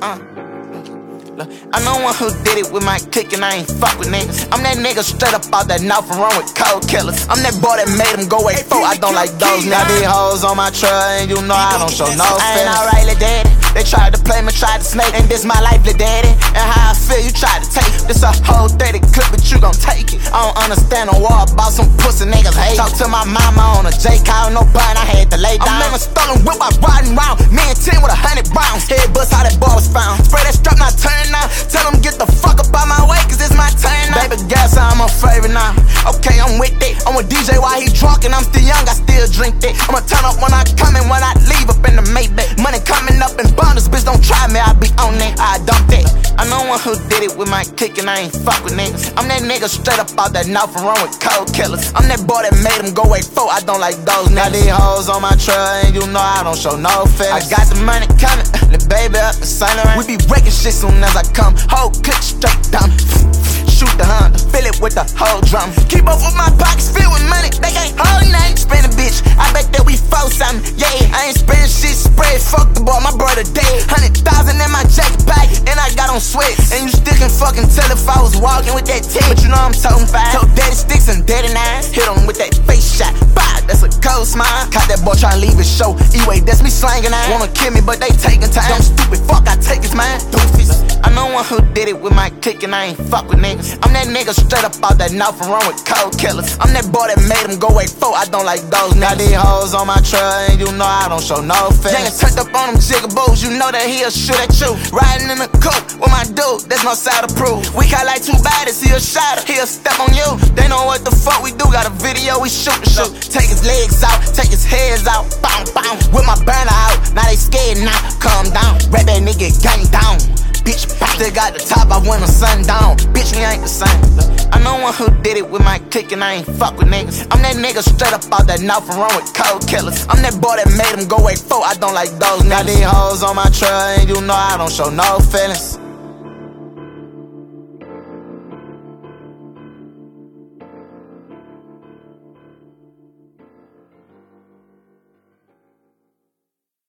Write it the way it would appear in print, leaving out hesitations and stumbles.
I know one who did it with my clique and I ain't fuck with niggas. I'm that nigga straight up out that North and run with cold killers. I'm that boy that made them go 8-4. I don't like those niggas. Now these hoes on my trail and you know I don't show no feelings. I ain't alright, little daddy. They tried to play me, tried to snake, and this my life, little daddy. And how I feel, you tried to take it. This a whole 30 clip, but you gon' take it. I don't understand a war about some pussy niggas hate. Talk to my mama on a J call, no bun, I had to lay down. I'm in a stolen whip, I riding round. Me and 10 with 100 rounds. Head bust how that ball was found. Spray that strap, now turn now. Tell them get the fuck up out my way, cause it's my turn now. Baby gas, I'm a favorite now. Okay, I'm with it. I'm with DJ while he drunk and I'm still young, I still drink it. I'ma turn up when I come and when I leave up in the Maybach. Money coming up in bundles, bitch, don't try me, I be on it, I dumped it. I know one who did it with my clique and I ain't fuck with niggas. I'm that nigga straight up out that North and run with cold killers. I'm that boy that made them go 8-4, I don't like those niggas. Now these hoes on my trail and you know I don't show no feelings. I got the money coming, the baby up in Saint Laurent. We be wrecking shit soon as I come, whole click straight down. Shoot the Honda, fill it with the whole drum. Keep up with my pockets filled with money, they ain't hold nothing. Spend a bitch, I bet that we fold something. Yeah, I ain't spending shit spread, fuck the boy, my brother dead. 100,000 in my jacket bag, and I got on sweats. And you still can fucking tell if I was walking with that tip. But you know I'm talking fine. Told daddy sticks and daddy nines. Hit him with that face shot, bah, that's a cold smile. Caught that boy tryna leave his show, E-way, that's me slanging out. Wanna kill me, but they taking time. Dumb stupid, fuck, I take his mind. Doofies. I know one who did it with my clique and I ain't fuck with niggas. I'm that nigga straight up out that North and run with cold killers. I'm that boy that made them go 8-4, I don't like those niggas. Now these hoes on my trail and you know I don't show no feelings. Turned up on them jigaboos, you know that he'll shoot at you. Riding in the coupe with my dude, there's no side to prove. We got like two bodies, he'll shot, he'll step on you. They know what the fuck we do, got a video, we shoot the shoot. Take his legs out, take his heads out, bow, bow. With my burner out, now they scared now, calm down. Rap that nigga gang down. Bitch, still got the top, I went on sundown. Bitch, we ain't the same. I know one who did it with my clique and I ain't fuck with niggas. I'm that nigga straight up out that North and run with cold killers. I'm that boy that made them go 8-4, I don't like those niggas. Now these hoes on my trail and you know I don't show no feelings.